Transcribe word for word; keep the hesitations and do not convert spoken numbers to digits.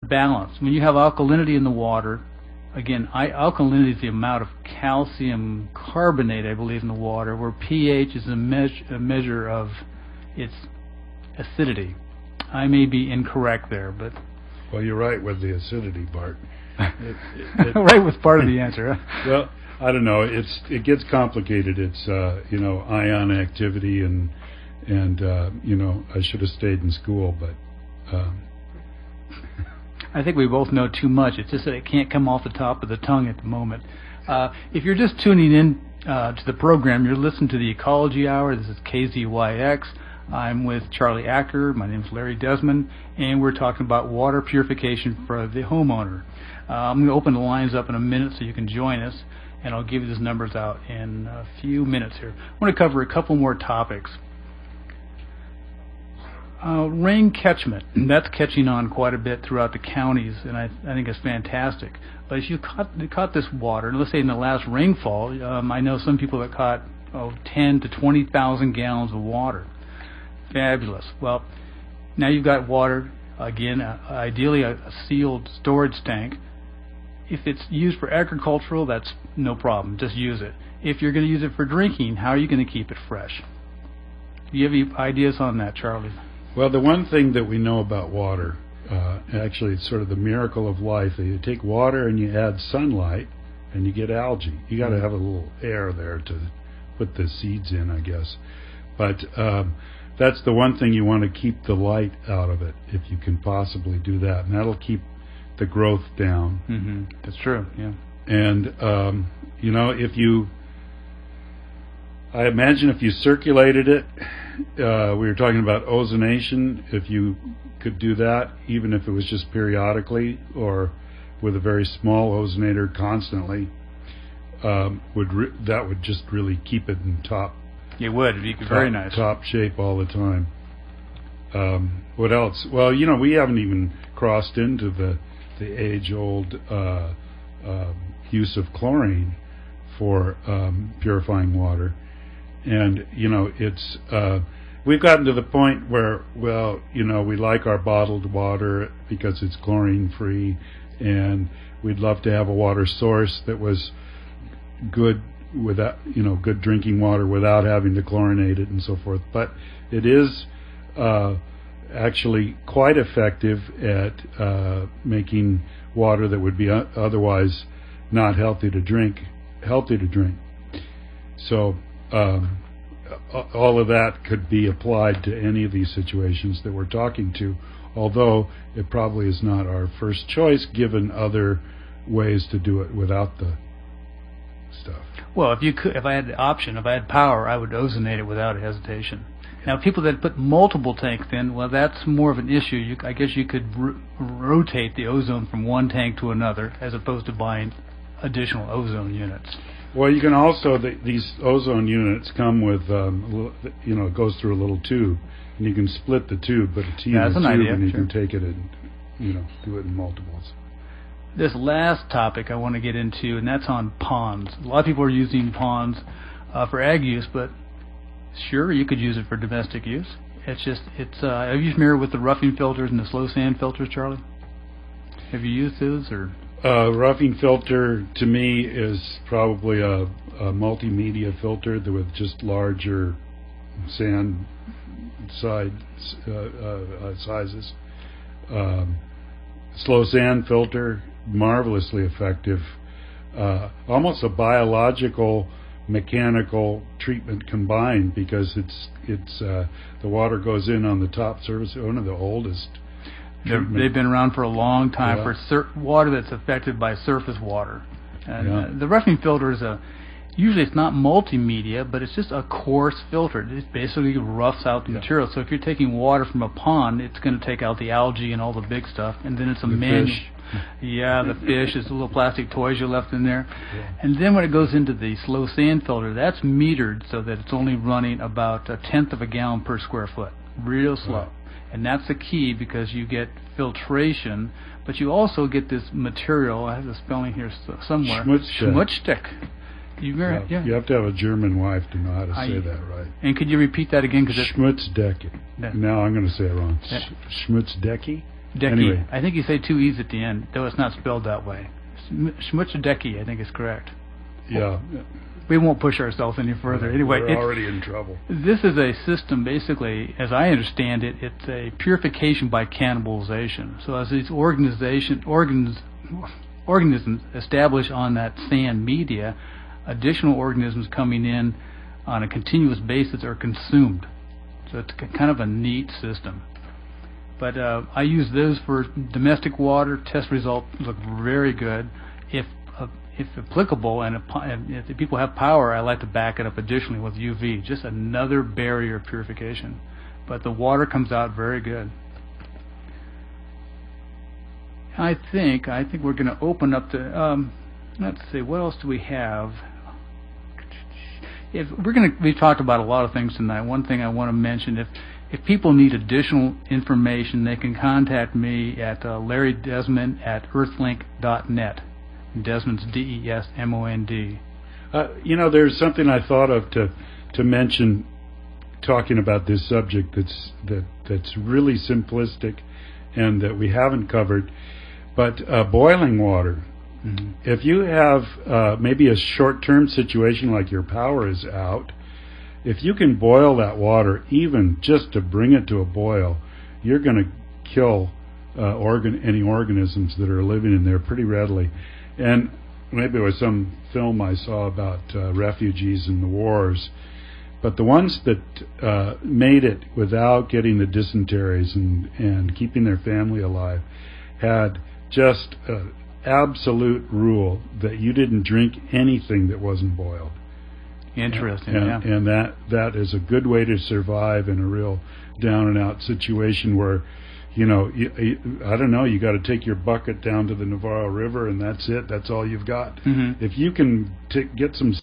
balance. When you have alkalinity in the water, again, I, alkalinity is the amount of calcium carbonate, I believe, in the water, where pH is a, meas- a measure of its acidity. I may be incorrect there, but... Well, you're right with the acidity, Bart. It, it, it, right with part of the answer. Well, I don't know. It's it gets complicated. It's uh, you know ion activity and and uh, you know I should have stayed in school, but um. I think we both know too much. It's just that it can't come off the top of the tongue at the moment. Uh, if you're just tuning in uh, to the program, you're listening to the Ecology Hour. This is K Z Y X. I'm with Charlie Acker. My name is Larry Desmond, and we're talking about water purification for the homeowner. Uh, I'm going to open the lines up in a minute so you can join us, and I'll give you those numbers out in a few minutes here. I want to cover a couple more topics. Uh, rain catchment, that's catching on quite a bit throughout the counties, and I, I think it's fantastic. But if you caught, caught this water, let's say in the last rainfall, um, I know some people that caught oh, ten to twenty thousand gallons of water. Fabulous. Well, now you've got water, again, uh, ideally a, a sealed storage tank. If it's used for agricultural, that's no problem. Just use it. If you're going to use it for drinking, how are you going to keep it fresh? Do you have any ideas on that, Charlie? Well, the one thing that we know about water, uh, actually it's sort of the miracle of life, that you take water and you add sunlight and you get algae. You got to have a little air there to put the seeds in, I guess. But um, that's the one thing you want to keep the light out of it, if you can possibly do that. And that'll keep the growth down. Mm-hmm. That's true, yeah. And, um, you know, if you, I imagine if you circulated it, uh, we were talking about ozonation, if you could do that, even if it was just periodically or with a very small ozonator constantly, um, would re- that would just really keep it in top. It would. It'd be top, very nice. Top shape all the time. Um, what else? Well, you know, we haven't even crossed into the the age-old uh, uh, use of chlorine for um, purifying water. And, you know, it's uh, we've gotten to the point where, well, you know, we like our bottled water because it's chlorine-free, and we'd love to have a water source that was good without, you know, good drinking water without having to chlorinate it and so forth. But it is uh, actually quite effective at uh, making water that would be otherwise not healthy to drink, healthy to drink. So um, all of that could be applied to any of these situations that we're talking to, although it probably is not our first choice given other ways to do it without the stuff. Well, if you could, if I had the option, if I had power, I would ozonate it without hesitation. Now, people that put multiple tanks in, well, that's more of an issue. You, I guess you could r- rotate the ozone from one tank to another, as opposed to buying additional ozone units. Well, you can also, the, these ozone units come with, um, a little, you know, it goes through a little tube, and you can split the tube, but a T yeah, in the an tube, idea, and you sure. can take it and, you know, do it in multiples. This last topic I want to get into, and that's on ponds. A lot of people are using ponds uh, for ag use, but sure, you could use it for domestic use. It's just, it's, uh, are you familiar with the roughing filters and the slow sand filters, Charlie? Have you used those, or? Uh, roughing filter, to me, is probably a, a multimedia filter with just larger sand side uh, uh, sizes. Um, slow sand filter, marvelously effective. Uh, almost a biological mechanical treatment combined, because it's it's uh, the water goes in on the top surface. One of the oldest. They've been around for a long time, yeah. for sur- water that's affected by surface water. And yeah. uh, the roughing filter is a, usually it's not multimedia, but it's just a coarse filter. It basically roughs out the yeah. material. So if you're taking water from a pond, it's going to take out the algae and all the big stuff, and then it's a the manual. Fish. Yeah, the fish, it's the little plastic toys you left in there. Yeah. And then when it goes into the slow sand filter, that's metered so that it's only running about a tenth of a gallon per square foot. Real slow. Right. And that's the key, because you get filtration, but you also get this material. I have the spelling here somewhere. Schmutzstück. Schmutzstück. You, yeah. yeah. you have to have a German wife to know how to I, say that right. And could you repeat that again? Cause Schmutzdecke. no. Now I'm going to say it wrong. Yeah. Schmutzdecke? Decky. Anyway. I think you say two E's at the end, though it's not spelled that way. Schmutzdecky, I think is correct. Yeah. We won't push ourselves any further. Anyway, we're it's, already in trouble. This is a system, basically, as I understand it, it's a purification by cannibalization. So as these organization, organs, organisms establish on that sand media, additional organisms coming in on a continuous basis are consumed. So it's kind of a neat system. But uh, I use those for domestic water. Test results look very good. If uh, if applicable, and if, if the people have power, I like to back it up additionally with U V. Just another barrier of purification. But the water comes out very good. I think I think we're going to open up the. Um, let's see, what else do we have? If we're going to, we talked about a lot of things tonight. One thing I want to mention, if if people need additional information, they can contact me at uh, Larry Desmond at earthlink dot net. Desmond's D E S M O N D. Uh, you know, there's something I thought of to to mention, talking about this subject that's that that's really simplistic, and that we haven't covered. But uh, boiling water. Mm-hmm. If you have uh, maybe a short-term situation like your power is out, if you can boil that water, even just to bring it to a boil, you're going to kill uh, organ any organisms that are living in there pretty readily. And maybe it was some film I saw about uh, refugees in the wars, but the ones that uh, made it without getting the dysenteries and, and keeping their family alive had just an absolute rule that you didn't drink anything that wasn't boiled. Interesting, and, yeah. And that that is a good way to survive in a real down and out situation where, you know, you, you, I don't know, you got to take your bucket down to the Navarro River and that's it. That's all you've got. Mm-hmm. If you can t- get some